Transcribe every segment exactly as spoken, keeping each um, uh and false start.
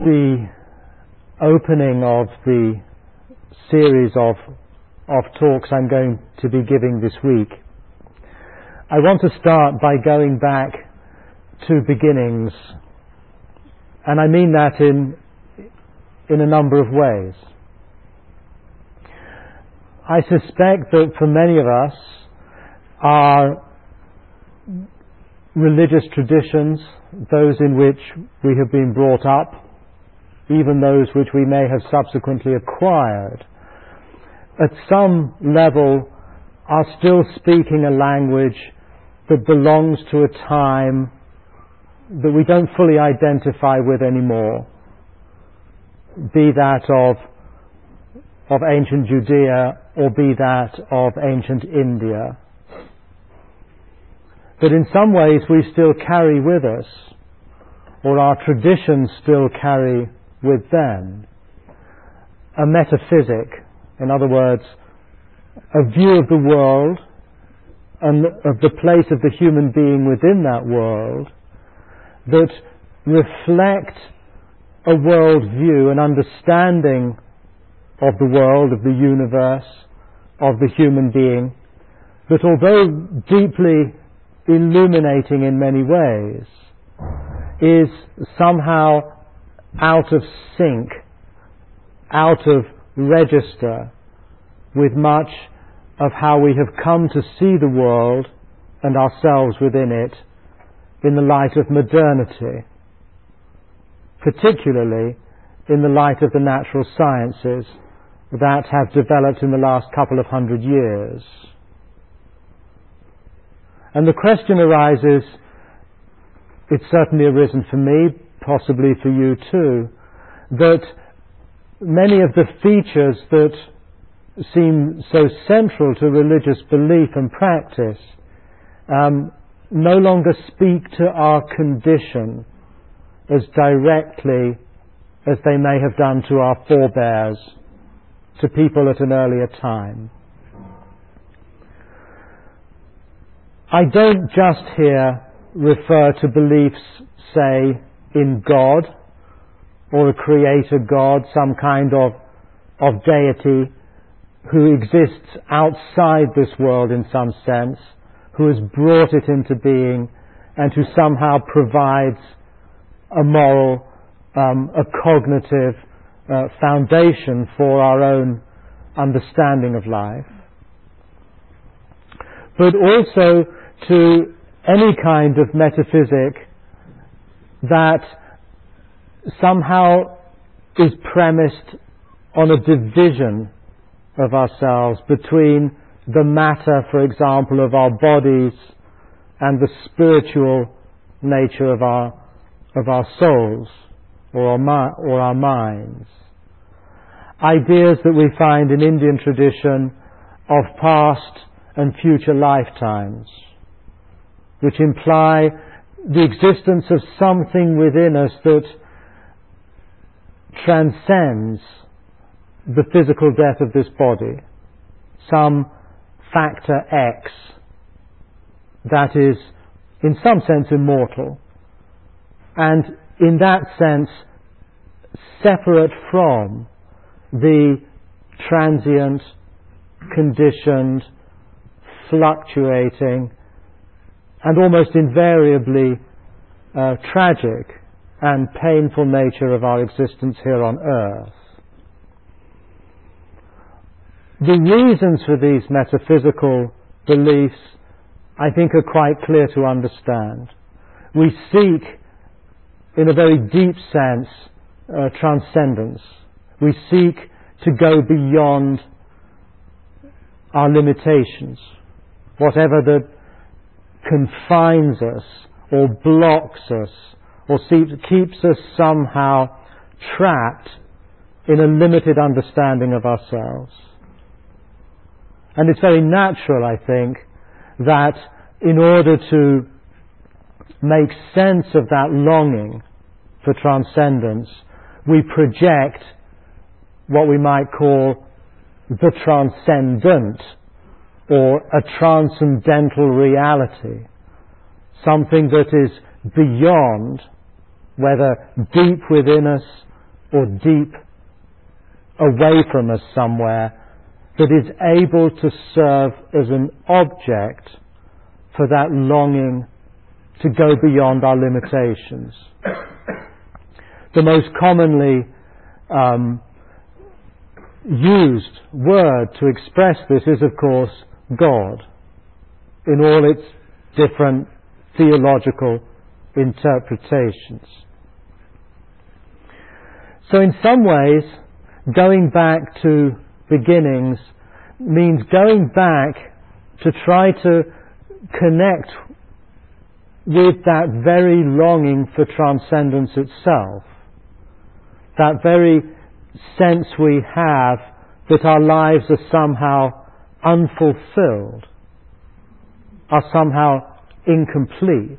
the opening of the series of, of talks I'm going to be giving this week, I want to start by going back to beginnings, and I mean that in, in a number of ways. I suspect that for many of us, our religious traditions, those in which we have been brought up, even those which we may have subsequently acquired, at some level are still speaking a language that belongs to a time that we don't fully identify with anymore, be that of, of ancient Judea or be that of ancient India. But in some ways we still carry with us, or our traditions still carry with them, a metaphysic, in other words, a view of the world and of the place of the human being within that world that reflect a world view, an understanding of the world, of the universe, of the human being, that although deeply illuminating in many ways, is somehow out of sync, out of register with much of how we have come to see the world and ourselves within it in the light of modernity, particularly in the light of the natural sciences that have developed in the last couple of hundred years. And the question arises, it's certainly arisen for me, possibly for you too, that many of the features that seem so central to religious belief and practice um, no longer speak to our condition as directly as they may have done to our forebears, to people at an earlier time. I don't just here refer to beliefs, say, in God, or a creator God, some kind of, of deity who exists outside this world in some sense, who has brought it into being and who somehow provides a moral, um, a cognitive uh, foundation for our own understanding of life. But also to any kind of metaphysic that somehow is premised on a division of ourselves between the matter, for example, of our bodies and the spiritual nature of our of our souls or our, mi- or our minds. Ideas that we find in Indian tradition of past and future lifetimes, which imply the existence of something within us that transcends the physical death of this body, some factor X that is in some sense immortal, and in that sense separate from the transient, conditioned, fluctuating, and almost invariably uh, tragic and painful nature of our existence here on earth. The reasons for these metaphysical beliefs, I think, are quite clear to understand. We seek, in a very deep sense, uh, transcendence. We seek to go beyond our limitations, whatever that confines us or blocks us or keeps us somehow trapped in a limited understanding of ourselves. And it's very natural, I think, that in order to make sense of that longing for transcendence, we project what we might call the transcendent, or a transcendental reality, something that is beyond, whether deep within us or deep away from us somewhere that is able to serve as an object for that longing to go beyond our limitations. The most commonly um, used word to express this is, of course, God, in all its different theological interpretations. So in some ways, going back to beginnings means going back to try to connect with that very longing for transcendence itself, that very sense we have that our lives are somehow unfulfilled, are somehow incomplete.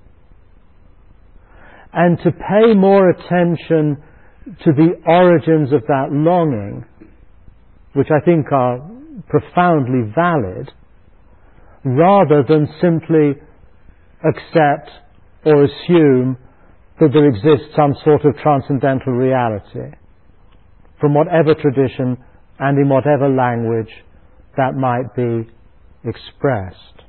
And to pay more attention to the origins of that longing, which I think are profoundly valid, rather than simply accept or assume that there exists some sort of transcendental reality, from whatever tradition and in whatever language that might be expressed.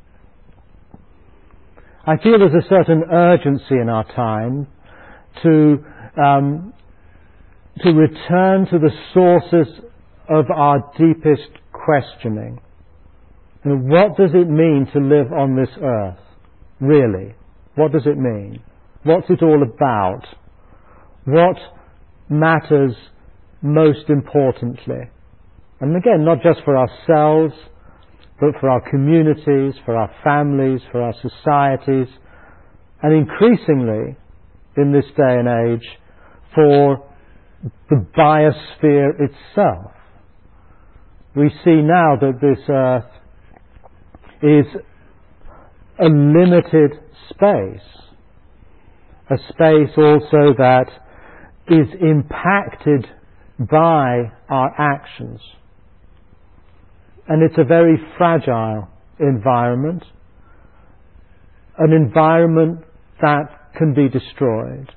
I feel there's a certain urgency in our time to um, to return to the sources of our deepest questioning. You know, what does it mean to live on this earth? Really? What does it mean? What's it all about? What matters most importantly? And again, not just for ourselves, but for our communities, for our families, for our societies, and increasingly, in this day and age, for the biosphere itself. We see now that this earth is a limited space, a space also that is impacted by our actions. And it's a very fragile environment, an environment that can be destroyed.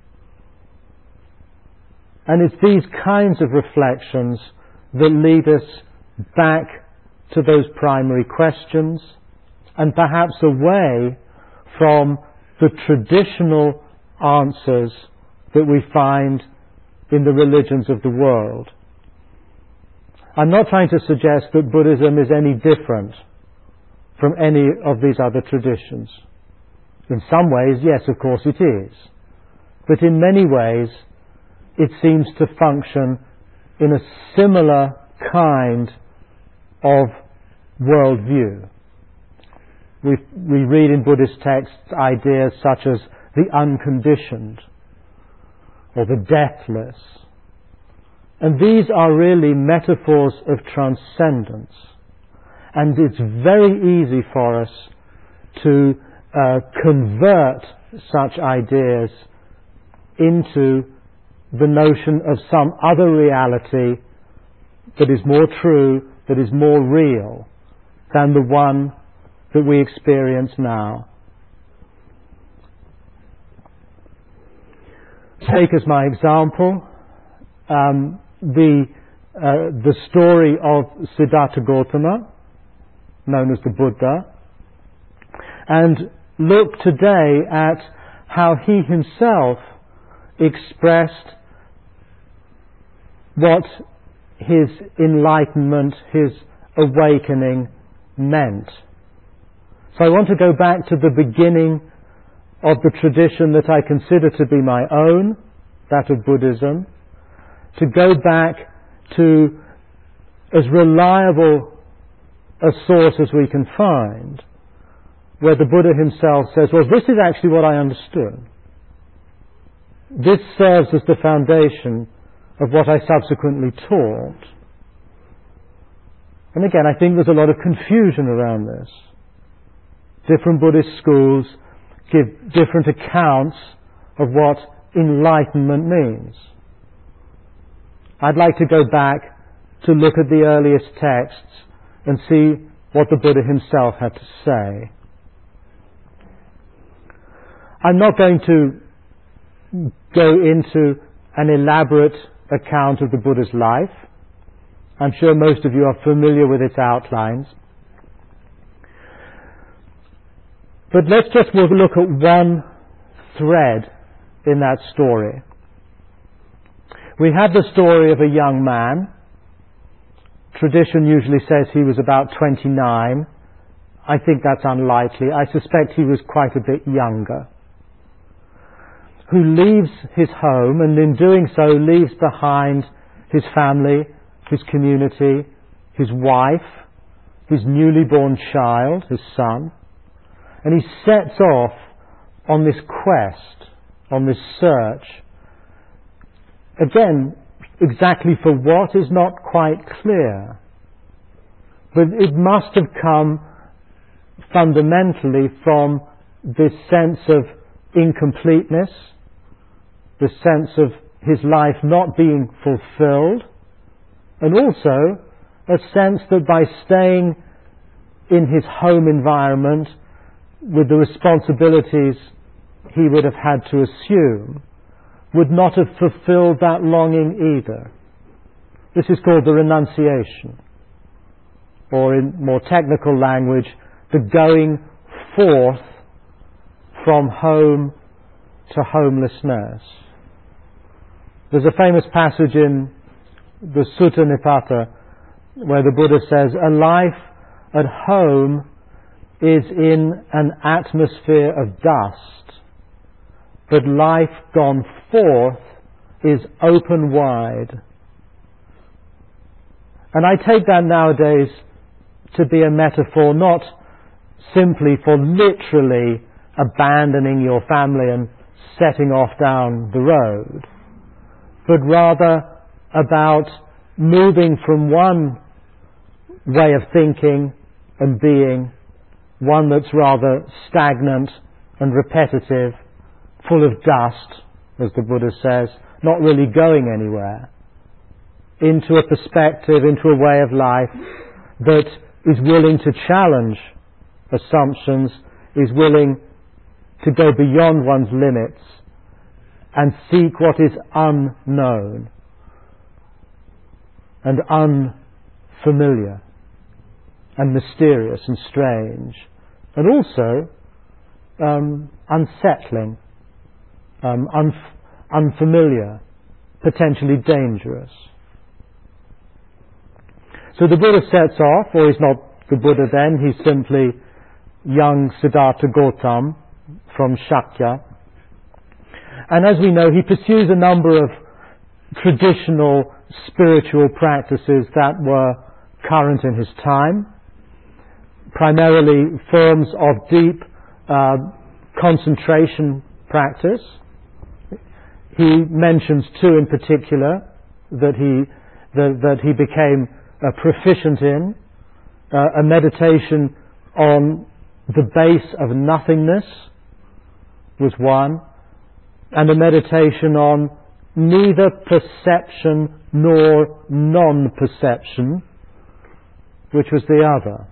And it's these kinds of reflections that lead us back to those primary questions, and perhaps away from the traditional answers that we find in the religions of the world. I'm not trying to suggest that Buddhism is any different from any of these other traditions. In some ways, yes, of course it is. But in many ways, it seems to function in a similar kind of worldview. We, we read in Buddhist texts ideas such as the unconditioned or the deathless. And these are really metaphors of transcendence. And it's very easy for us to uh, convert such ideas into the notion of some other reality that is more true, that is more real than the one that we experience now. Take as my example um, the uh, the story of Siddhartha Gautama, known as the Buddha, and look today at how he himself expressed what his enlightenment, his awakening meant. So I want to go back to the beginning of the tradition that I consider to be my own, that of Buddhism, to go back to as reliable a source as we can find, where the Buddha himself says, well, this is actually what I understood. This serves as the foundation of what I subsequently taught. And again, I think there's a lot of confusion around this. Different Buddhist schools give different accounts of what enlightenment means. I'd like to go back to look at the earliest texts and see what the Buddha himself had to say. I'm not going to go into an elaborate account of the Buddha's life. I'm sure most of you are familiar with its outlines. But let's just look at one thread in that story. We have the story of a young man. Tradition usually says he was about twenty-nine. I think that's unlikely. I suspect he was quite a bit younger. Who leaves his home, and in doing so leaves behind his family, his community, his wife, his newly born child, his son. And he sets off on this quest, on this search. Again, exactly for what is not quite clear. But it must have come fundamentally from this sense of incompleteness, the sense of his life not being fulfilled, and also a sense that by staying in his home environment with the responsibilities he would have had to assume, would not have fulfilled that longing either. This is called the renunciation, or in more technical language, the going forth from home to homelessness. There's a famous passage in the Sutta Nipata where the Buddha says, a life at home is in an atmosphere of dust, but life gone forth is open wide. And I take that nowadays to be a metaphor not simply for literally abandoning your family and setting off down the road, but rather about moving from one way of thinking and being, one that's rather stagnant and repetitive, full of dust, as the Buddha says, not really going anywhere, into a perspective, into a way of life that is willing to challenge assumptions, is willing to go beyond one's limits and seek what is unknown and unfamiliar and mysterious and strange, and also um, unsettling, um, unf- unfamiliar, potentially dangerous. So the Buddha sets off, or he's not the Buddha then, he's simply young Siddhartha Gautam from Shakya. And as we know, he pursues a number of traditional spiritual practices that were current in his time, primarily forms of deep uh, concentration practice. He mentions two in particular that he that, that he became uh, proficient in: uh, a meditation on the base of nothingness was one, and a meditation on neither perception nor non-perception, which was the other.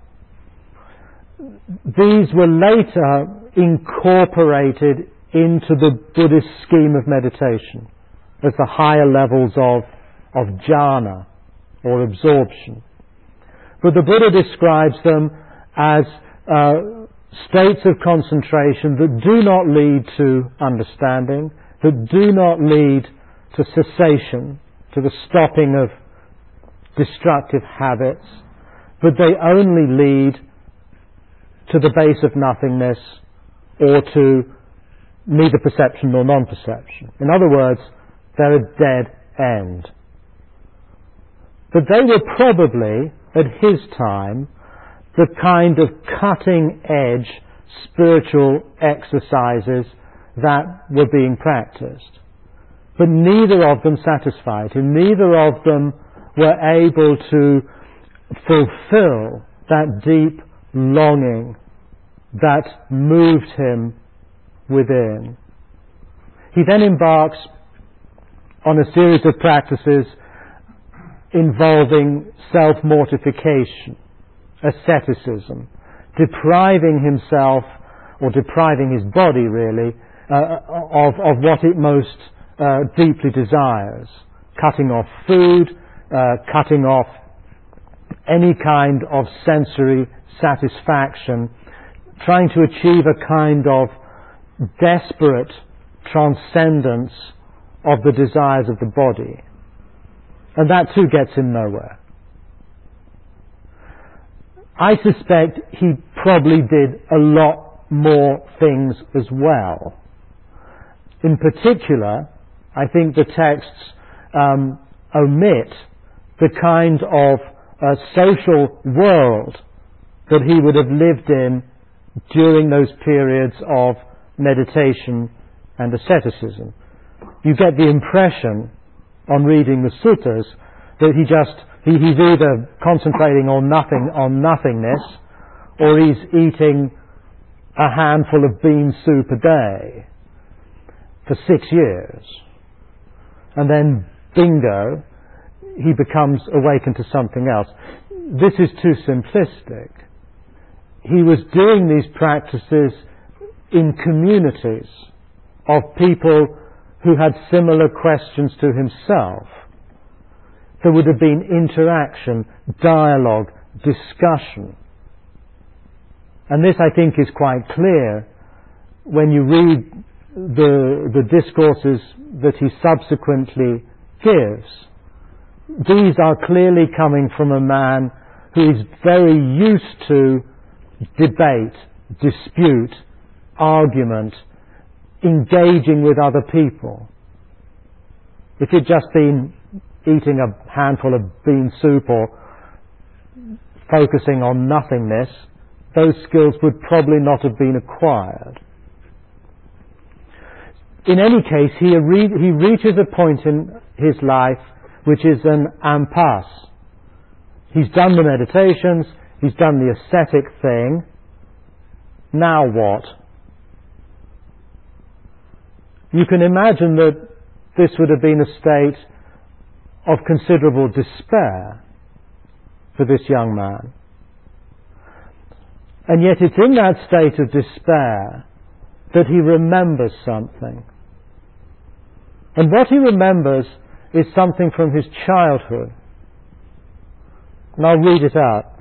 These were later incorporated into the Buddhist scheme of meditation as the higher levels of, of jhana, or absorption. But the Buddha describes them as uh, states of concentration that do not lead to understanding, that do not lead to cessation, to the stopping of destructive habits, but they only lead to the base of nothingness or to neither perception nor non-perception. In other words, they're a dead end. But they were probably, at his time, the kind of cutting-edge spiritual exercises that were being practiced. But neither of them satisfied him. Neither of them were able to fulfill that deep longing that moved him within. He then embarks on a series of practices involving self-mortification, asceticism, depriving himself, or depriving his body really, uh, of, of what it most uh, deeply desires, cutting off food, uh, cutting off any kind of sensory satisfaction, trying to achieve a kind of desperate transcendence of the desires of the body. And that too gets him nowhere. I suspect he probably did a lot more things as well. In particular, I think the texts um, omit the kind of uh, social world that he would have lived in during those periods of meditation and asceticism. You get the impression on reading the suttas that he just he, he's either concentrating on nothing on nothingness, or he's eating a handful of bean soup a day for six years, and then bingo, he becomes awakened to something else. This is too simplistic. He was doing these practices in communities of people who had similar questions to himself. There would have been interaction, dialogue, discussion. And this, I think, is quite clear when you read the, the discourses that he subsequently gives. These are clearly coming from a man who is very used to debate, dispute, argument, engaging with other people. If he'd just been eating a handful of bean soup or focusing on nothingness, those skills would probably not have been acquired. In any case, he, re- he reaches a point in his life which is an impasse. He's done the meditations, he's done the ascetic thing. Now what? You can imagine that this would have been a state of considerable despair for this young man. And yet it's in that state of despair that he remembers something. And what he remembers is something from his childhood. And I'll read it out.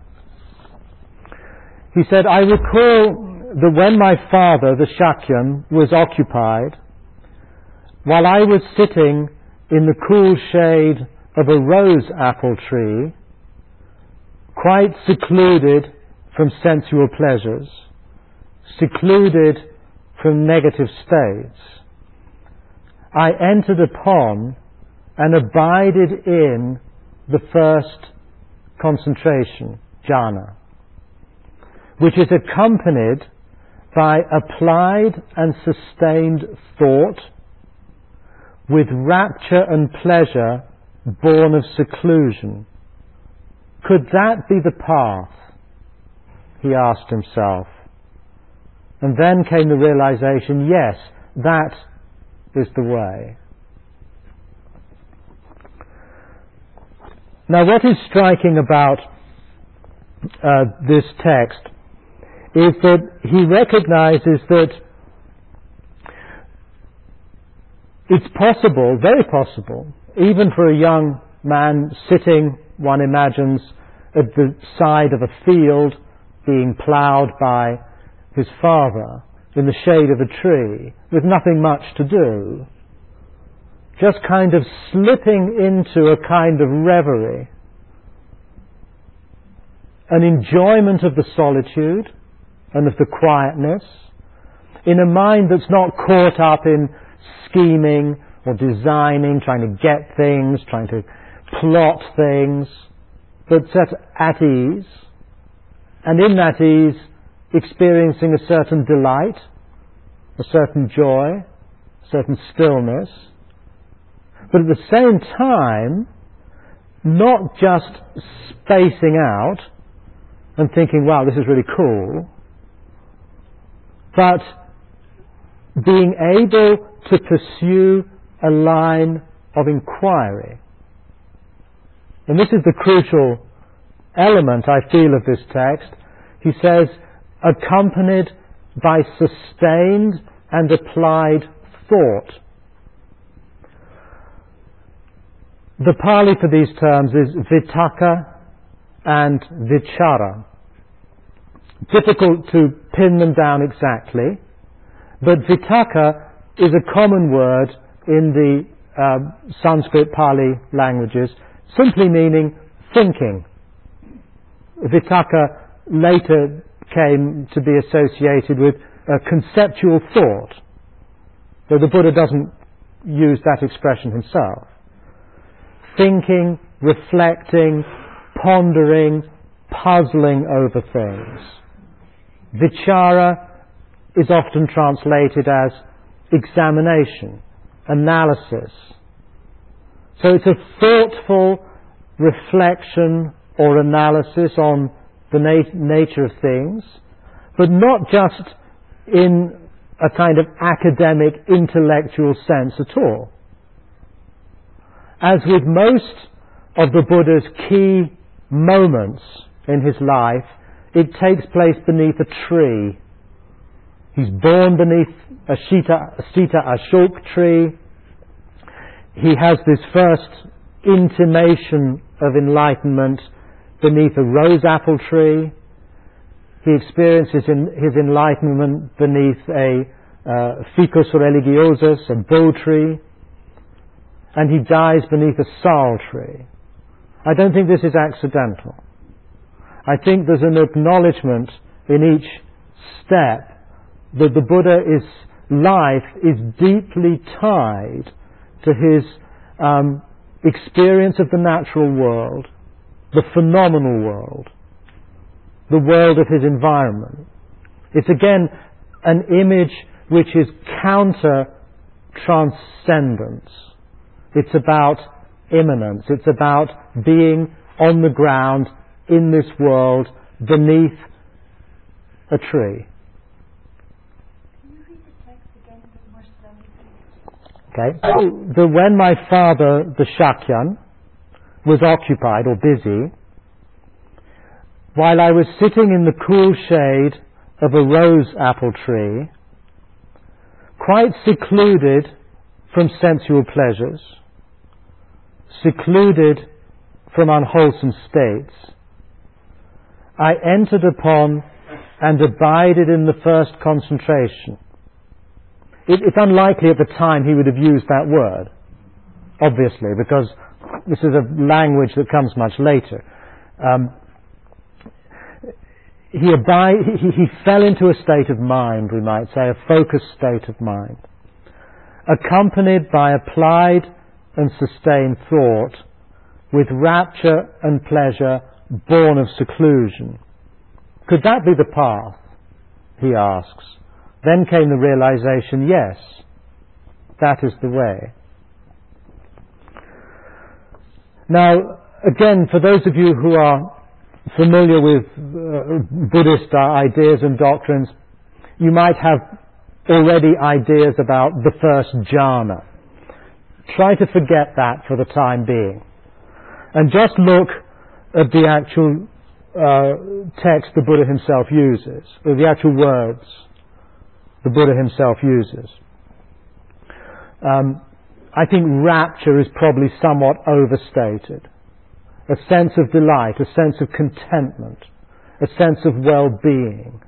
He said, I recall that when my father, the Shakyan, was occupied, while I was sitting in the cool shade of a rose apple tree, quite secluded from sensual pleasures, secluded from negative states, I entered upon and abided in the first concentration, jhana, which is accompanied by applied and sustained thought with rapture and pleasure born of seclusion. Could that be the path? He asked himself. And then came the realization, yes, that is the way. Now, what is striking about uh, this text is that he recognizes that it's possible, very possible, even for a young man sitting, one imagines, at the side of a field being ploughed by his father in the shade of a tree with nothing much to do, just kind of slipping into a kind of reverie, an enjoyment of the solitude and of the quietness, in a mind that's not caught up in scheming or designing, trying to get things, trying to plot things, but set at ease, and in that ease experiencing a certain delight, a certain joy, a certain stillness, but at the same time not just spacing out and thinking, wow, this is really cool, but being able to pursue a line of inquiry. And this is the crucial element, I feel, of this text. He says, accompanied by sustained and applied thought. The Pali for these terms is Vitakka and Vichara. Difficult to pin them down exactly, but Vitakka is a common word in the uh, Sanskrit Pali languages, simply meaning thinking. Vitakka later came to be associated with uh, conceptual thought, though the Buddha doesn't use that expression himself. Thinking, reflecting, pondering, puzzling over things. Vichara is often translated as examination, analysis. So it's a thoughtful reflection or analysis on the nat- nature of things, but not just in a kind of academic, intellectual sense at all. As with most of the Buddha's key moments in his life, it takes place beneath a tree. He's born beneath a Sita, Sita Ashok tree. He has this first intimation of enlightenment beneath a rose apple tree. He experiences in his enlightenment beneath a uh, ficus religiosus, a bull tree, and he dies beneath a sal tree. I don't think this is accidental. I think there's an acknowledgement in each step that the Buddha's life is deeply tied to his um, experience of the natural world, the phenomenal world, the world of his environment. It's again an image which is counter-transcendence. It's about immanence. It's about being on the ground in this world beneath a tree. Can you read the text again a bit more slowly, please? Okay. So the, when my father, the Shakyan, was occupied or busy, while I was sitting in the cool shade of a rose apple tree, quite secluded from sensual pleasures, secluded from unwholesome states, I entered upon and abided in the first concentration. It, it's unlikely at the time he would have used that word, obviously, because this is a language that comes much later. Um, he, abide, he, he fell into a state of mind, we might say, a focused state of mind, accompanied by applied and sustained thought, with rapture and pleasure born of seclusion. Could that be the path? He asks. Then came the realization, yes, that is the way. Now, again, for those of you who are familiar with uh, Buddhist uh, ideas and doctrines, you might have already ideas about the first jhana. Try to forget that for the time being. And just look at the actual uh, text the Buddha himself uses, or the actual words the Buddha himself uses. Um, I think rapture is probably somewhat overstated. A sense of delight, a sense of contentment, a sense of well-being.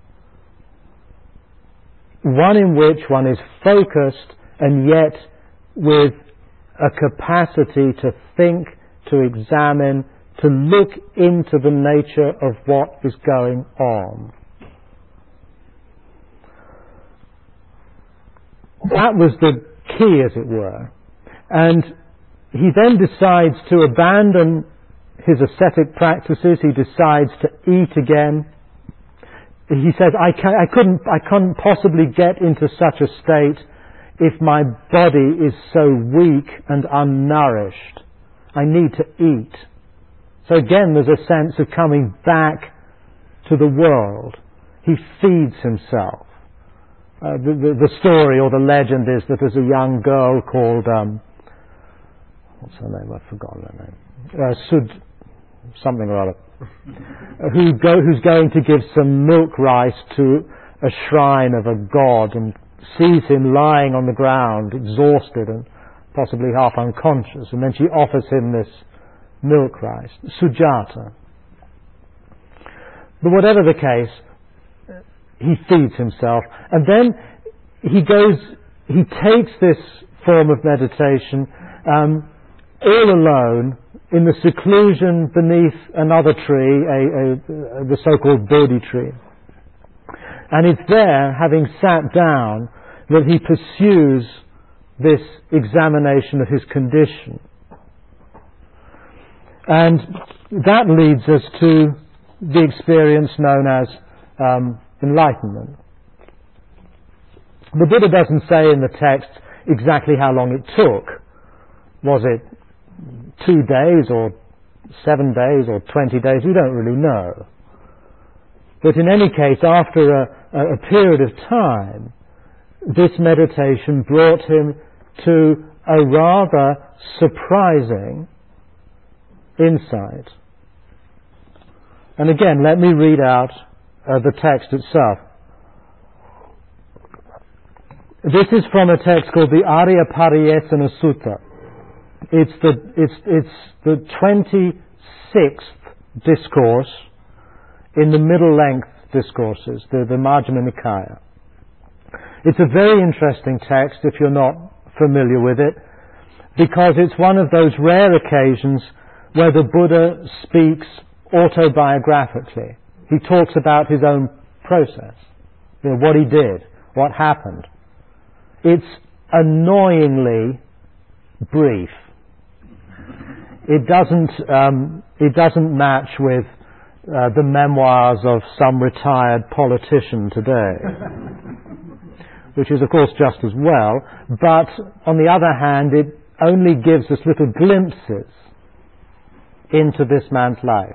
One in which one is focused and yet with a capacity to think, to examine, to look into the nature of what is going on. That was the key, as it were. And he then decides to abandon his ascetic practices. He decides to eat again. He says, I, can, I couldn't, I couldn't possibly get into such a state if my body is so weak and unnourished. I need to eat. So again, there's a sense of coming back to the world. He feeds himself. Uh, the, the, the story or the legend is that there's a young girl called, um, what's her name? I've forgotten her name. Uh, Sud, something or other, who go, who's going to give some milk rice to a shrine of a god and sees him lying on the ground, exhausted and possibly half unconscious, and then she offers him this milk rice, sujata. But whatever the case, he feeds himself, and then he goes, he takes this form of meditation um, all alone in the seclusion beneath another tree, a, a, the so-called Bodhi tree. And it's there, having sat down, that he pursues this examination of his condition. And that leads us to the experience known as um, enlightenment. The Buddha doesn't say in the text exactly how long it took. Was it two days or seven days or twenty days? We don't really know. But in any case, after a, a period of time, this meditation brought him to a rather surprising insight. And again, let me read out uh, the text itself. This is from a text called the Arya Pariyesana Sutta. It's the, it's, it's the twenty-sixth discourse in the middle length discourses, the, the Majjhima Nikaya. It's a very interesting text if you're not familiar with it, because it's one of those rare occasions where the Buddha speaks autobiographically. He talks about his own process, you know, what he did, what happened. It's annoyingly brief. It doesn't, um, it doesn't match with uh, the memoirs of some retired politician today, which is of course just as well, but on the other hand it only gives us little glimpses into this man's life.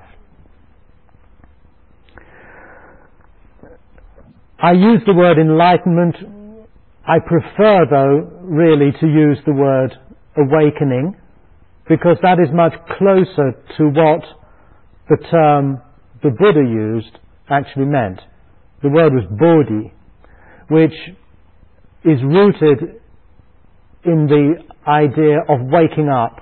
I use the word enlightenment. I prefer, though, really to use the word awakening, because that is much closer to what the term the Buddha used actually meant. The word was bodhi, which is rooted in the idea of waking up.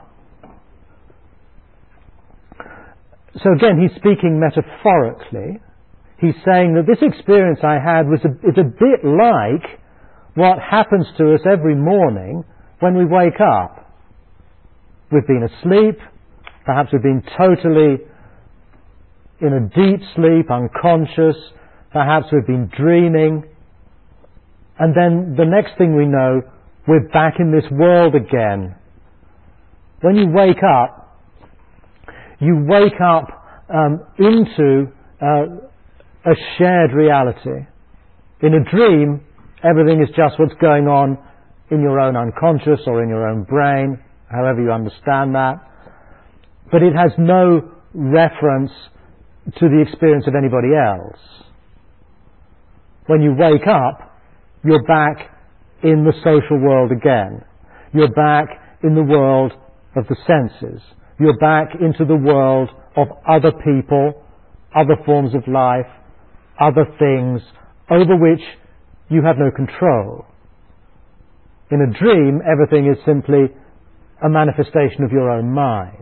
So again, he's speaking metaphorically. He's saying that this experience I had was a, is a bit like what happens to us every morning when we wake up. We've been asleep, perhaps we've been totally in a deep sleep, unconscious, perhaps we've been dreaming, and then the next thing we know, we're back in this world again. When you wake up, you wake up um, into uh, a shared reality. In a dream, everything is just what's going on in your own unconscious or in your own brain, however you understand that. But it has no reference to the experience of anybody else. When you wake up, you're back in the social world again. You're back in the world of the senses. You're back into the world of other people, other forms of life, other things over which you have no control. In a dream, everything is simply a manifestation of your own mind.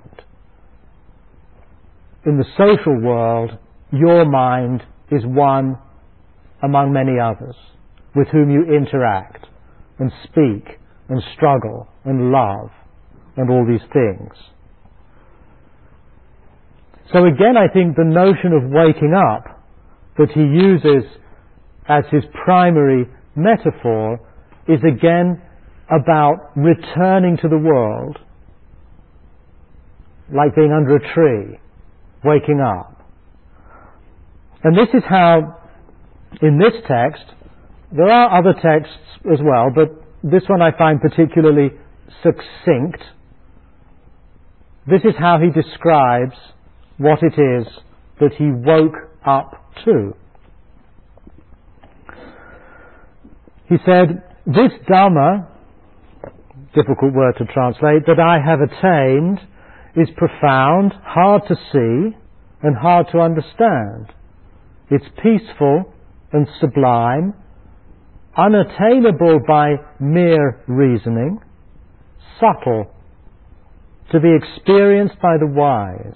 In the social world, your mind is one among many others with whom you interact and speak and struggle and love and all these things. So again, I think the notion of waking up that he uses as his primary metaphor is again about returning to the world, like being under a tree, waking up. And this is how, in this text, there are other texts as well, but this one I find particularly succinct. This is how he describes what it is that he woke up to. He said, "This Dhamma," difficult word to translate, "that I have attained is profound, hard to see, and hard to understand. It's peaceful and sublime, unattainable by mere reasoning, subtle, to be experienced by the wise.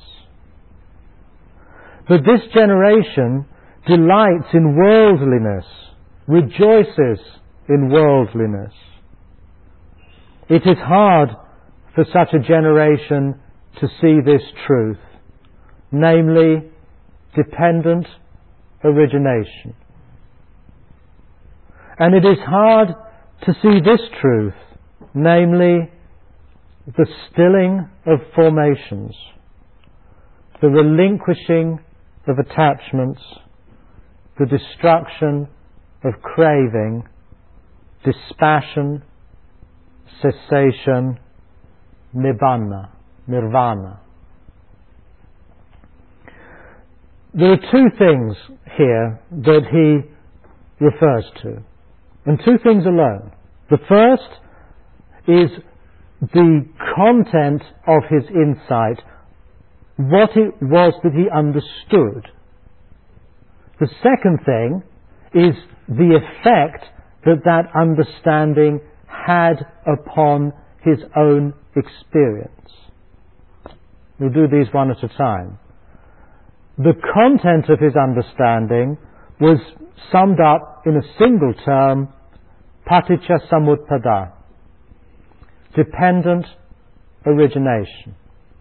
But this generation delights in worldliness, rejoices in worldliness. It is hard for such a generation to see this truth, namely dependent origination. And it is hard to see this truth, namely the stilling of formations, the relinquishing of attachments, the destruction of craving, dispassion, cessation, nibbana, nirvana. There are two things here that he refers to, and two things alone. The first is the content of his insight, what it was that he understood. The second thing is the effect that that understanding had upon his own experience. We'll do these one at a time. The content of his understanding was summed up in a single term, paticca samutpada, dependent origination.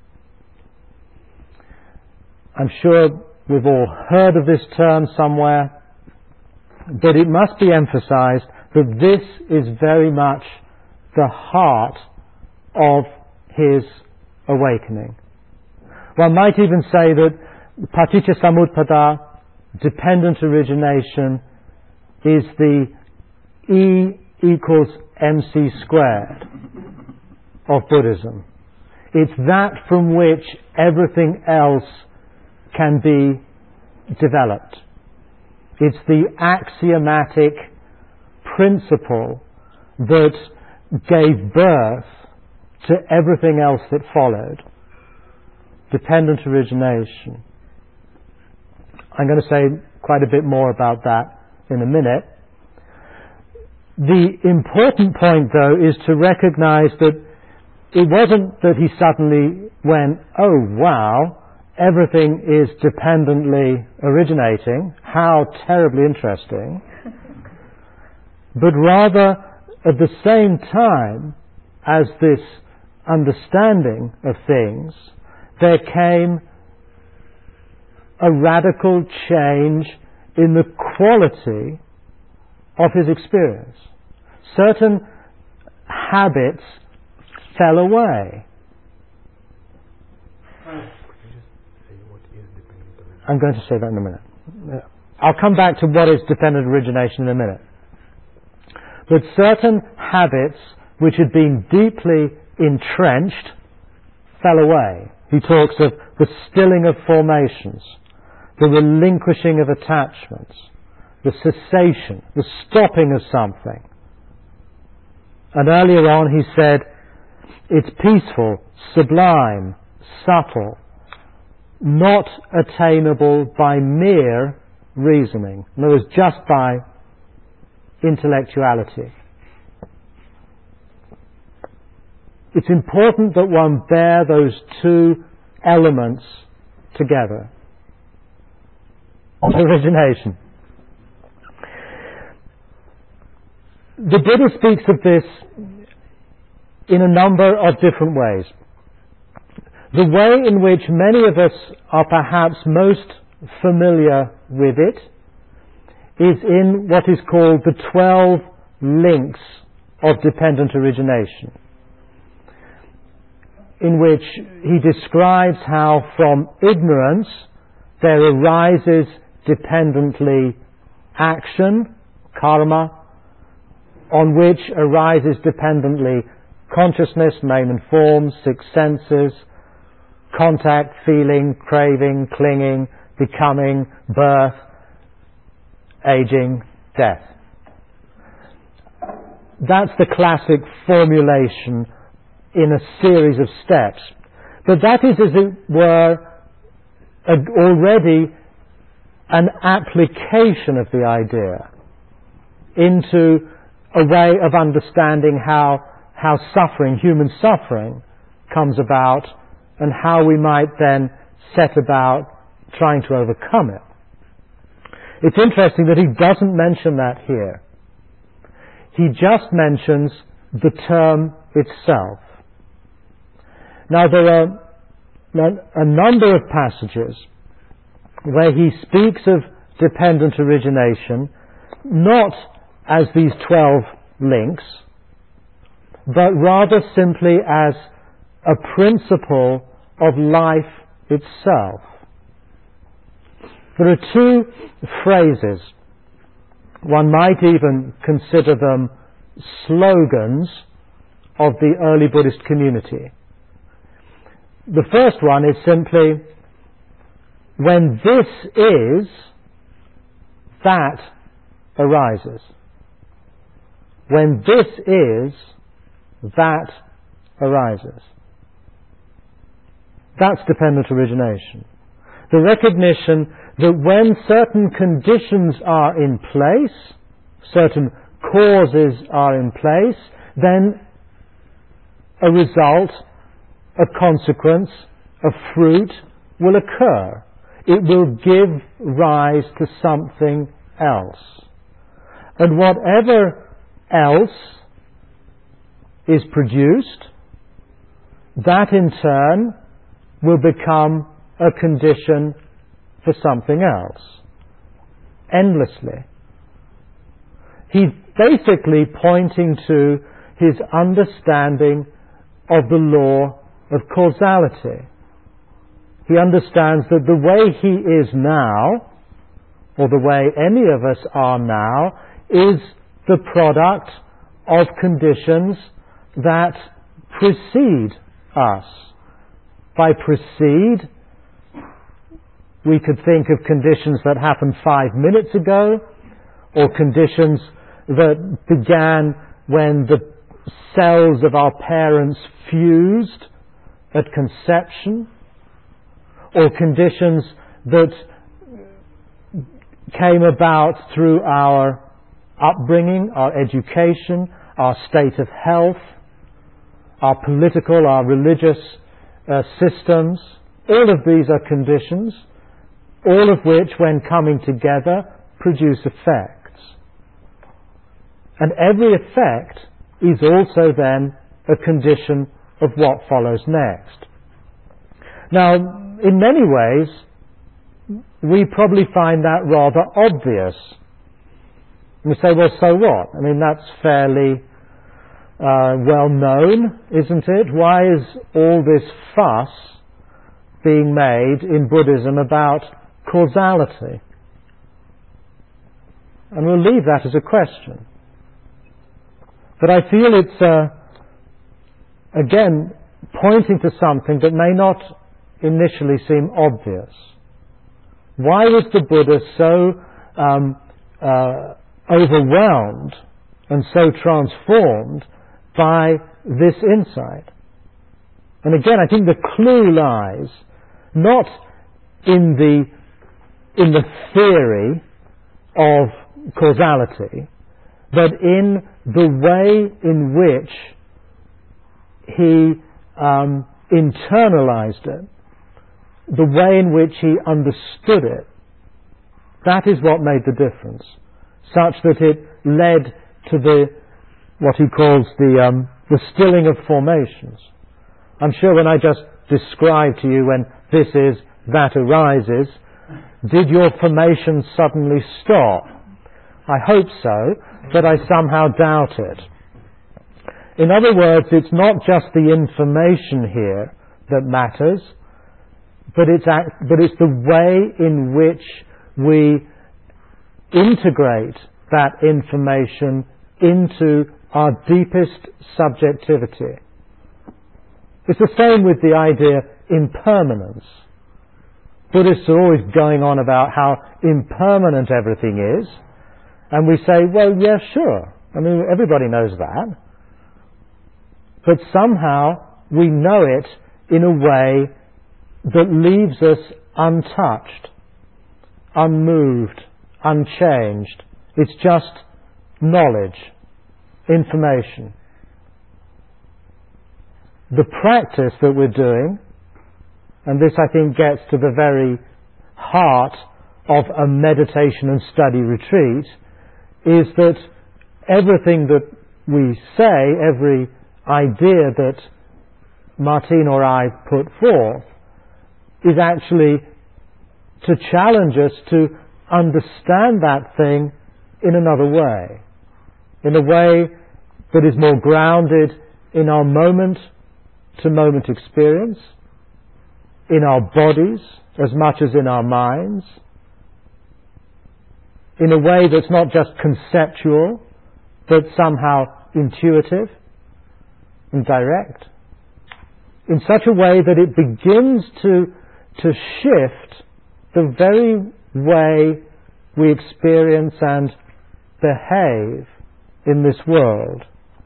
I'm sure we've all heard of this term somewhere, but it must be emphasized that this is very much the heart of his awakening. One might even say that paticca samutpada, dependent origination, is the E equals mc squared of Buddhism. It's that from which everything else can be developed. It's the axiomatic principle that gave birth to everything else that followed. Dependent origination. I'm going to say quite a bit more about that in a minute. The important point, though, is to recognize that it wasn't that he suddenly went, oh wow, everything is dependently originating, how terribly interesting, but rather at the same time as this understanding of things, there came a radical change in the quality of his experience. Certain habits fell away. I'm going to say that in a minute. I'll come back to what is dependent origination in a minute. But certain habits which had been deeply entrenched fell away. He talks of the stilling of formations, the relinquishing of attachments, the cessation, the stopping of something. And earlier on he said, it's peaceful, sublime, subtle, not attainable by mere reasoning. In other words, just by intellectuality. It's important that one bear those two elements together. Origination. The Buddha speaks of this in a number of different ways. The way in which many of us are perhaps most familiar with it is in what is called the twelve links of dependent origination, in which he describes how from ignorance there arises dependently action, karma, on which arises dependently consciousness, name and form, six senses, contact, feeling, craving, clinging, becoming, birth, aging, death. That's the classic formulation in a series of steps. But that is, as it were, a, already an application of the idea into a way of understanding how, how suffering, human suffering, comes about and how we might then set about trying to overcome it. It's interesting that he doesn't mention that here. He just mentions the term itself. Now there are a number of passages where he speaks of dependent origination, not as these twelve links, but rather simply as a principle of life itself. There are two phrases. One might even consider them slogans of the early Buddhist community. The first one is simply, when this is, that arises. When this is, that arises. That's dependent origination. The recognition that when certain conditions are in place, certain causes are in place, then a result, a consequence, a fruit will occur. It will give rise to something else. And whatever else is produced, that in turn will become a condition for something else. Endlessly. He's basically pointing to his understanding of the law of causality. He understands that the way he is now, or the way any of us are now, is the product of conditions that precede us. By precede, we could think of conditions that happened five minutes ago, or conditions that began when the cells of our parents fused at conception, or conditions that came about through our upbringing, our education, our state of health, our political, our religious uh, systems. All of these are conditions, all of which, when coming together, produce effects. And every effect is also then a condition of what follows next. Now, in many ways, we probably find that rather obvious. We say, well, so what? I mean, that's fairly uh, well known, isn't it? Why is all this fuss being made in Buddhism about causality? And we'll leave that as a question. But I feel it's, uh, again, pointing to something that may not initially seem obvious. Why was the Buddha so um, uh, overwhelmed and so transformed by this insight? And again, I think the clue lies not in the in the theory of causality, but in the way in which he um, internalized it, the way in which he understood it. That is what made the difference, such that it led to the what he calls the um, the stilling of formations. I'm sure when I just described to you when this is, that arises, did your formations suddenly stop? I hope so, but I somehow doubt it. In other words, it's not just the information here that matters, but it's, act, but it's the way in which we integrate that information into our deepest subjectivity. It's the same with the idea impermanence. Buddhists are always going on about how impermanent everything is, and we say, well, yeah, sure. I mean, everybody knows that. But somehow we know it in a way that leaves us untouched, unmoved, unchanged. It's just knowledge, information. the practice that we're doing, and this I think gets to the very heart of a meditation and study retreat, is that everything that we say, every idea that Martine or I put forth, is actually to challenge us to understand that thing in another way, in a way that is more grounded in our moment-to-moment experience, in our bodies as much as in our minds, in a way that's not just conceptual, but somehow intuitive and direct, in such a way that it begins to, to shift the very way we experience and behave in this world.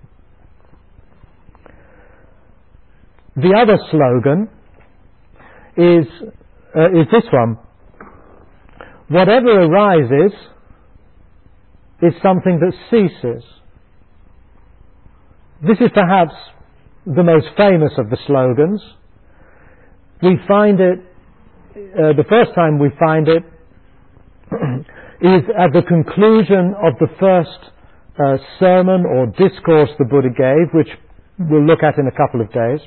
The other slogan is, uh, is this one: whatever arises is something that ceases. This is perhaps the most famous of the slogans. We find it, uh, the first time we find it is at the conclusion of the first uh, sermon or discourse the Buddha gave, which we'll look at in a couple of days.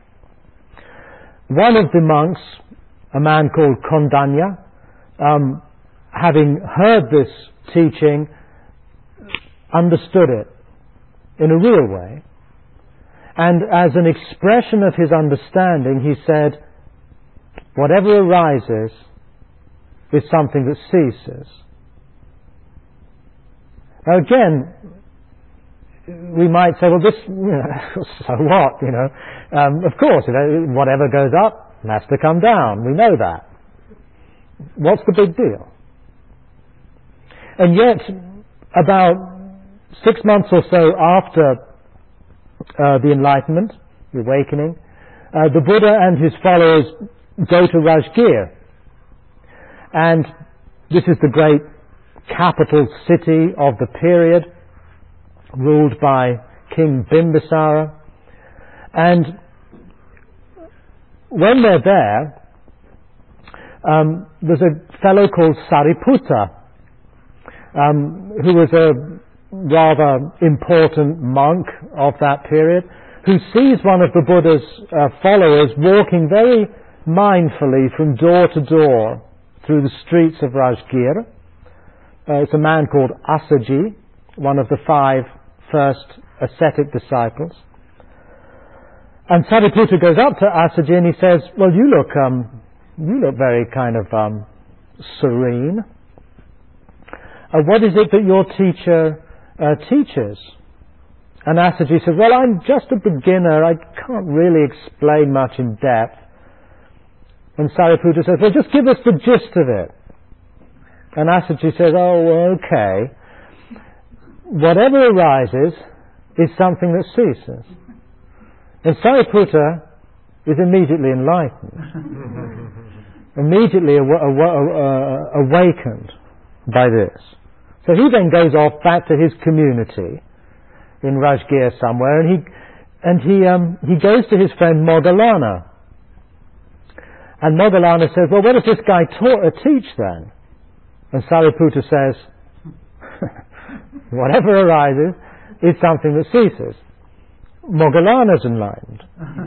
One of the monks, a man called Kondanya, um, having heard this teaching, understood it in a real way. And as an expression of his understanding, he said, whatever arises is something that ceases. Now again, we might say, well, this, you know, so what, you know? Um, of course, you know, whatever goes up has to come down. We know that. What's the big deal? And yet, about six months or so after uh, the Enlightenment, the Awakening, uh, the Buddha and his followers go to Rajgir. And this is the great capital city of the period, ruled by King Bimbisara. And when they're there, um, there's a fellow called Sariputta, um, who was a rather important monk of that period, who sees one of the Buddha's uh, followers walking very mindfully from door to door through the streets of Rajgir. Uh, it's a man called Asaji, one of the five first ascetic disciples. And Sariputta goes up to Asaji and he says, well, you look, um, you look very kind of um, serene. Uh, what is it that your teacher uh, teaches? And Asaji says, well, I'm just a beginner. I can't really explain much in depth. And Sariputta says, well, just give us the gist of it. And Asaji says, oh, okay. Whatever arises is something that ceases. And Sariputta is immediately enlightened. Immediately aw- aw- uh, awakened by this. So he then goes off back to his community in Rajgir somewhere, and he and he um, he goes to his friend Moggallana. And Moggallana says, well, what does this guy ta- uh, teach then? And Sariputta says, whatever arises is something that ceases. Moggallana's enlightened.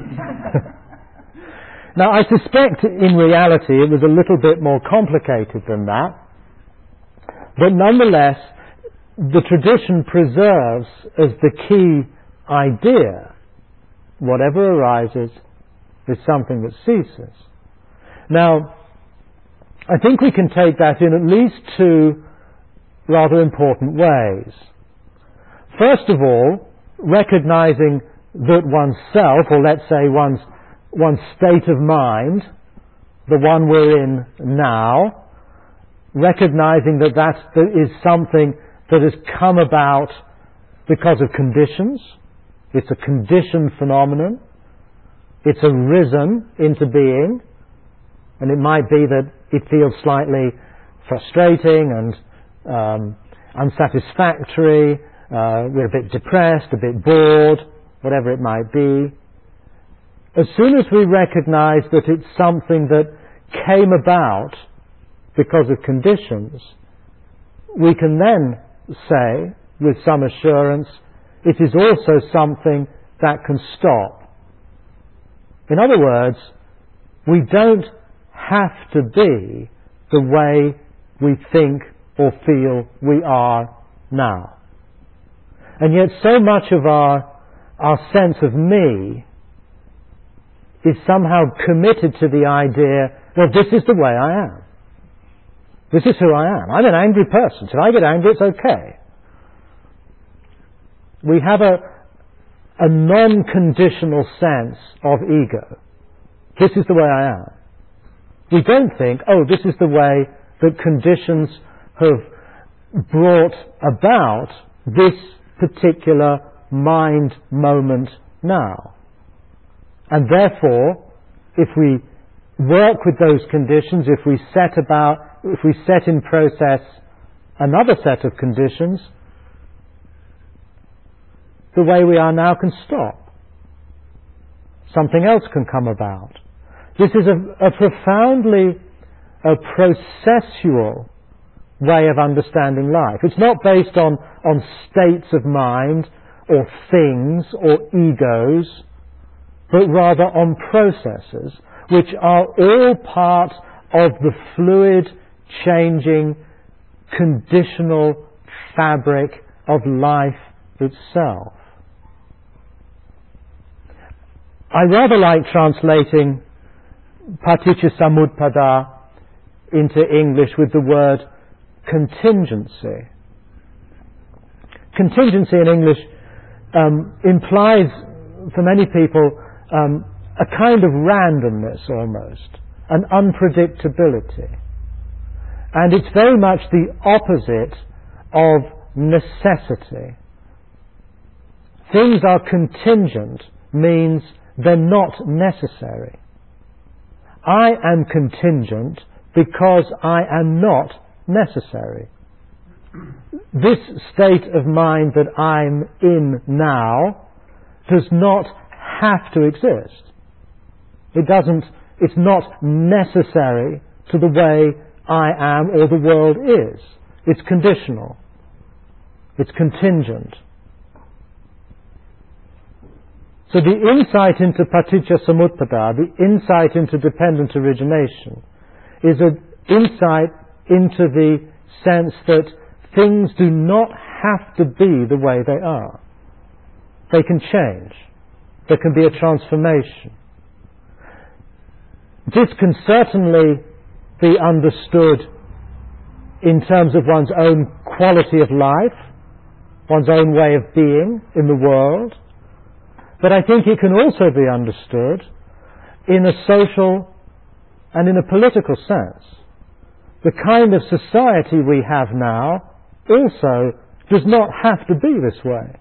Now, I suspect in reality it was a little bit more complicated than that. But nonetheless, the tradition preserves as the key idea, whatever arises is something that ceases. Now, I think we can take that in at least two rather important ways. First of all, recognizing that oneself, or let's say one's, one's state of mind, the one we're in now, recognizing that that is something that has come about because of conditions. It's a conditioned phenomenon. It's arisen into being. And it might be that it feels slightly frustrating and um, unsatisfactory. Uh, we're a bit depressed, a bit bored, whatever it might be. as soon as we recognize that it's something that came about because of conditions, we can then say, with some assurance, it is also something that can stop. In other words, we don't have to be the way we think or feel we are now. And yet so much of our, our sense of me is somehow committed to the idea, well, this is the way I am. This is who I am. I'm an angry person. So if I get angry, it's okay. We have a, a non-conditional sense of ego. This is the way I am. We don't think, oh, this is the way that conditions have brought about this particular mind moment now. And therefore, if we work with those conditions, if we set about, if we set in process another set of conditions, the way we are now can stop. Something else can come about. This is a, a profoundly a processual way of understanding life. It's not based on, on states of mind or things or egos, but rather on processes which are all part of the fluid, changing, conditional fabric of life itself. I rather like translating Paticcasamuppada into English with the word contingency. Contingency in English um, implies, for many people, um, a kind of randomness almost, an unpredictability. And it's very much the opposite of necessity. Things are contingent means they're not necessary. I am contingent because I am not necessary. This state of mind that I'm in now does not have to exist. It doesn't, it's not necessary to the way I am or the world is. It's conditional. It's contingent. So the insight into Paticcasamuppada, the insight into dependent origination, is an insight into the sense that things do not have to be the way they are. They can change. There can be a transformation. This can certainly be understood in terms of one's own quality of life, one's own way of being in the world. But I think it can also be understood in a social and in a political sense. The kind of society we have now also does not have to be this way.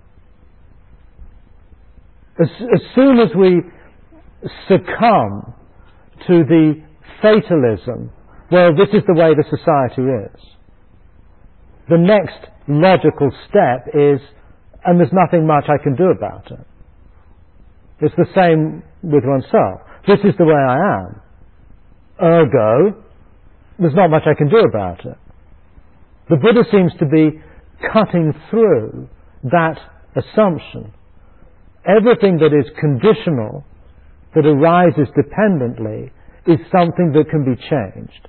As, as soon as we succumb to the fatalism, well, this is the way the society is, the next logical step is, and there's nothing much I can do about it. It's the same with oneself. This is the way I am. Ergo, there's not much I can do about it. The Buddha seems to be cutting through that assumption. Everything that is conditional, that arises dependently, is something that can be changed.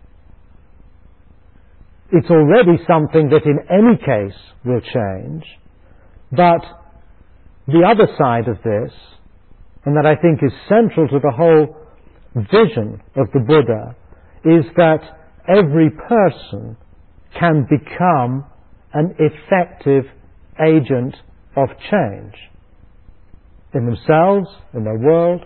It's already something that in any case will change, but the other side of this, and that I think is central to the whole vision of the Buddha, is that every person can become an effective agent of change in themselves, in their world.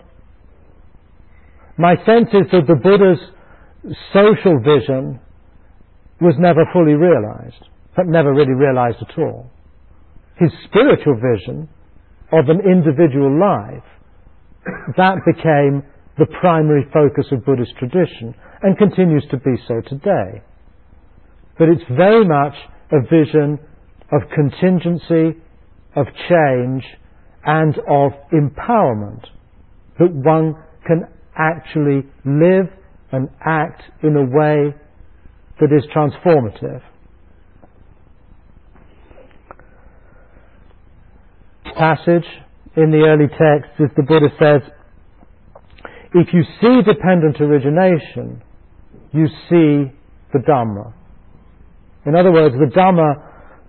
My sense is that the Buddha's social vision was never fully realized, but never really realized at all. His spiritual vision of an individual life, that became the primary focus of Buddhist tradition and continues to be so today. But it's very much a vision of contingency, of change, and of empowerment, that one can actually live and act in a way that is transformative. Passage in the early text is the Buddha says, if you see dependent origination, you see the Dhamma. In other words, the Dhamma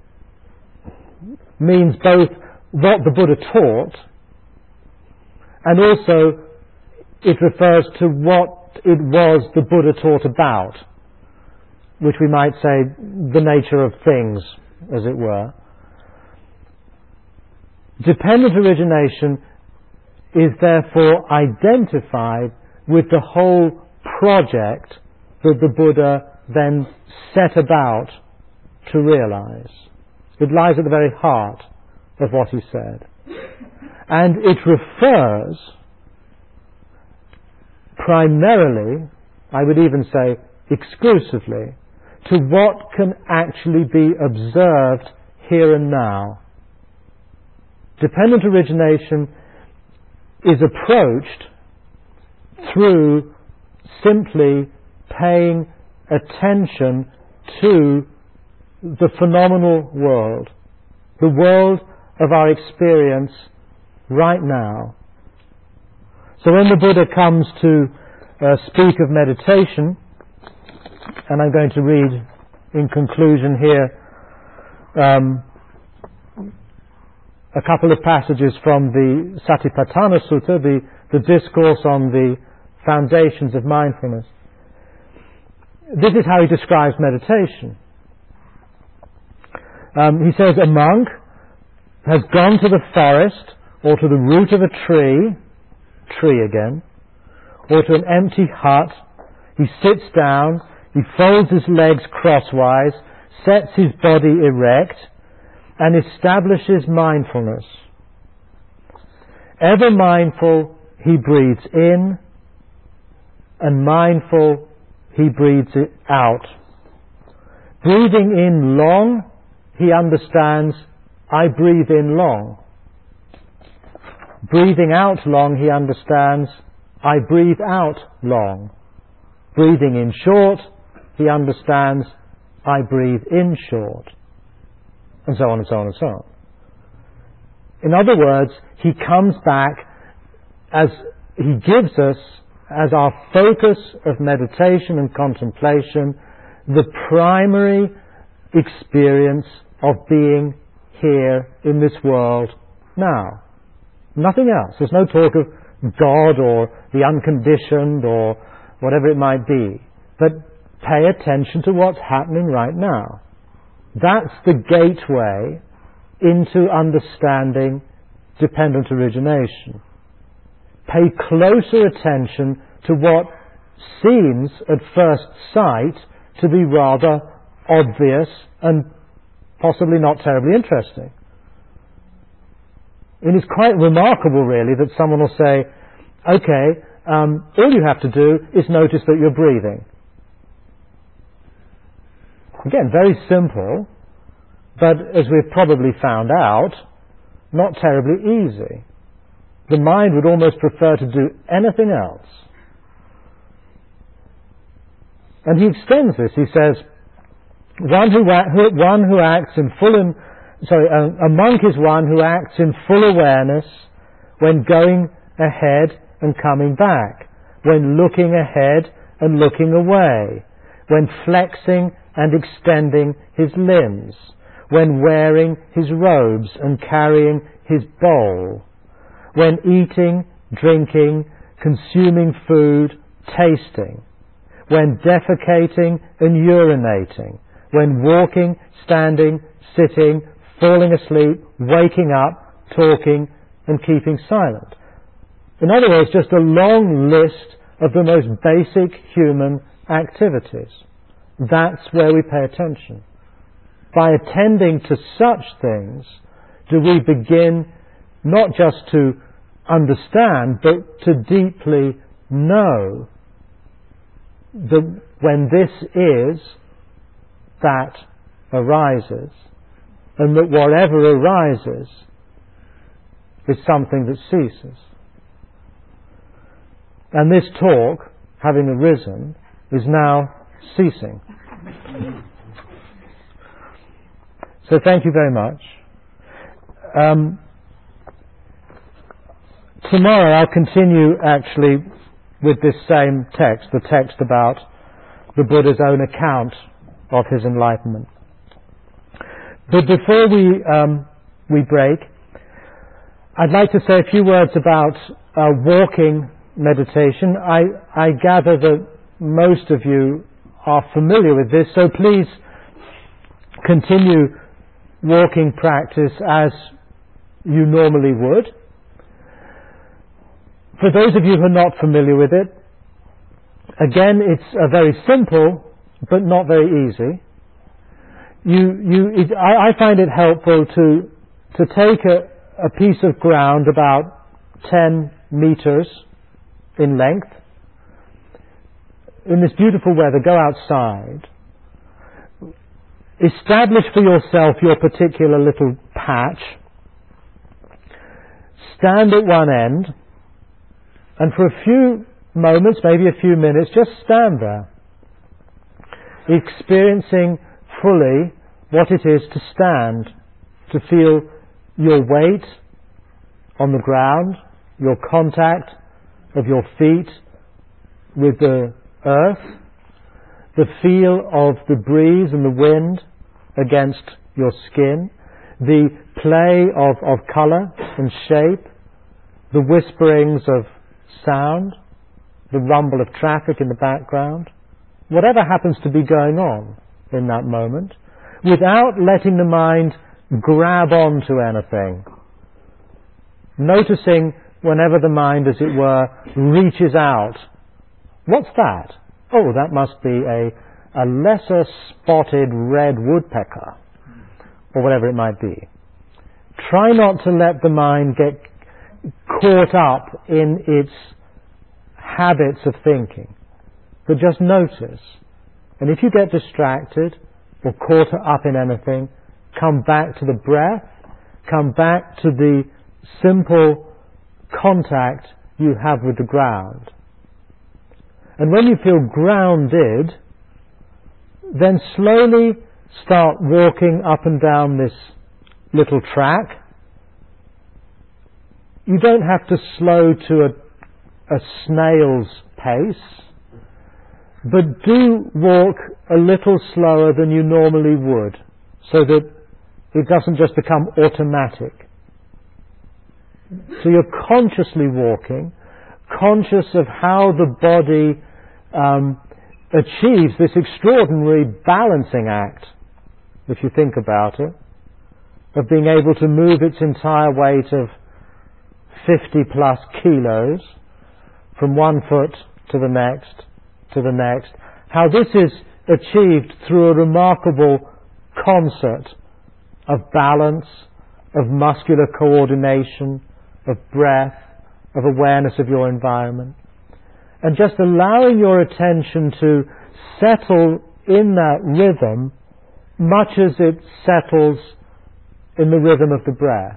means both what the Buddha taught, and also it refers to what it was the Buddha taught about, which we might say the nature of things, as it were. Dependent origination is therefore identified with the whole project that the Buddha then set about to realize. It lies at the very heart of what he said. And it refers primarily, I would even say exclusively, to what can actually be observed here and now. Dependent origination is approached through simply paying attention to the phenomenal world, the world of our experience right now. So when the Buddha comes to uh, speak of meditation, and I'm going to read in conclusion here um, a couple of passages from the Satipatthana Sutta, the, the discourse on the foundations of mindfulness. This is how he describes meditation. Um, he says, a monk has gone to the forest or to the root of a tree, tree again, or to an empty hut. He sits down, he folds his legs crosswise, sets his body erect, and establishes mindfulness. Ever mindful, he breathes in, and mindful, he breathes it out. Breathing in long, he understands, I breathe in long. Breathing out long, he understands, I breathe out long. Breathing in short, he understands, I breathe in short. And so on and so on and so on. In other words, he comes back as he gives us, as our focus of meditation and contemplation, the primary experience of being here in this world now. Nothing else. There's no talk of God or the unconditioned or whatever it might be. But pay attention to what's happening right now. That's the gateway into understanding dependent origination. Pay closer attention to what seems at first sight to be rather obvious and possibly not terribly interesting. It is quite remarkable, really, that someone will say, okay, um, all you have to do is notice that you're breathing. Again, very simple, but as we've probably found out, not terribly easy. The mind would almost prefer to do anything else. And he extends this. He says, one who, one who acts in full, in, sorry, a, a monk is one who acts in full awareness when going ahead and coming back, when looking ahead and looking away, when flexing and extending his limbs, when wearing his robes and carrying his bowl, when eating, drinking, consuming food, tasting, when defecating and urinating, when walking, standing, sitting, falling asleep, waking up, talking, and keeping silent. In other words, just a long list of the most basic human activities. That's where we pay attention. By attending to such things, do we begin not just to understand, but to deeply know that when this is, that arises, and that whatever arises is something that ceases. And this talk, having arisen, is now ceasing. So thank you very much. Um, tomorrow I'll continue actually with this same text, the text about the Buddha's own account of his enlightenment. But before we um, we break, I'd like to say a few words about uh, walking meditation. I, I gather that most of you are familiar with this, so please continue walking practice as you normally would. For those of you who are not familiar with it, again, it's a very simple but not very easy. You, you, it, I, I find it helpful to to take a, a piece of ground about ten meters in length. In this beautiful weather, go outside. Establish for yourself your particular little patch. Stand at one end, and for a few moments, maybe a few minutes, just stand there, experiencing fully what it is to stand, to feel your weight on the ground, your contact of your feet with the earth, the feel of the breeze and the wind against your skin, the play of, of colour and shape, the whisperings of sound, the rumble of traffic in the background, whatever happens to be going on in that moment, without letting the mind grab onto anything. Noticing whenever the mind, as it were, reaches out. What's that? Oh, that must be a, a lesser spotted red woodpecker, or whatever it might be. Try not to let the mind get caught up in its habits of thinking, but just notice. And if you get distracted or caught up in anything, come back to the breath, come back to the simple contact you have with the ground. And when you feel grounded, then slowly start walking up and down this little track. You don't have to slow to a, a snail's pace, but do walk a little slower than you normally would, so that it doesn't just become automatic. So you're consciously walking, conscious of how the body um, achieves this extraordinary balancing act, if you think about it, of being able to move its entire weight of fifty plus kilos from one foot to the next, to the next. How this is achieved through a remarkable concert of balance, of muscular coordination, of breath, of awareness of your environment. And just allowing your attention to settle in that rhythm much as it settles in the rhythm of the breath.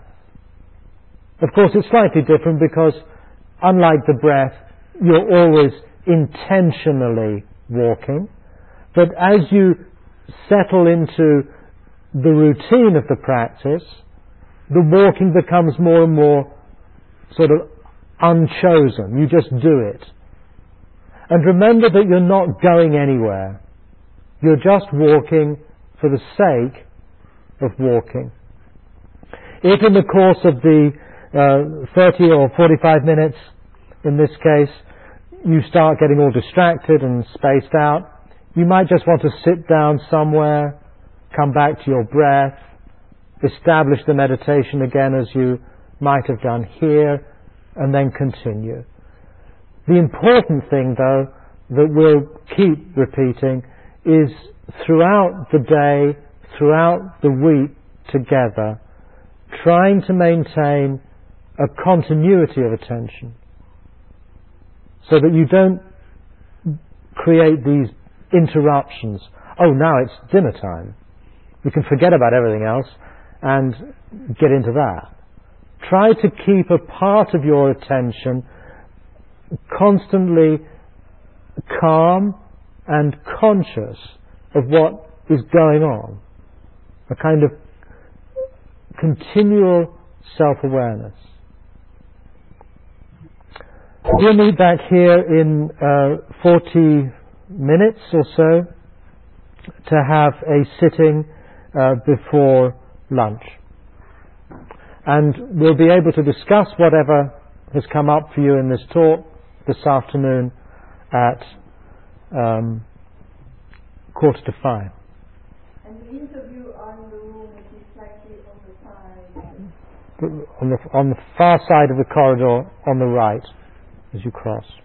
Of course, it's slightly different because, unlike the breath, you're always intentionally walking. But as you settle into the routine of the practice, the walking becomes more and more sort of unchosen. You just do it. And remember that you're not going anywhere. You're just walking for the sake of walking. If in the course of the uh, thirty or forty-five minutes, in this case, you start getting all distracted and spaced out, you might just want to sit down somewhere, come back to your breath, establish the meditation again as you might have done here, and then continue. The important thing, though, that we'll keep repeating is throughout the day, throughout the week together, trying to maintain a continuity of attention so that you don't create these interruptions. Oh, now it's dinner time. We can forget about everything else and get into that. Try to keep a part of your attention constantly calm and conscious of what is going on. A kind of continual self-awareness. We'll meet back here in uh, forty minutes or so to have a sitting uh, before lunch. And we'll be able to discuss whatever has come up for you in this talk this afternoon at um, quarter to five. And the interview on the room will be slightly on the side. On the, on the far side of the corridor on the right as you cross.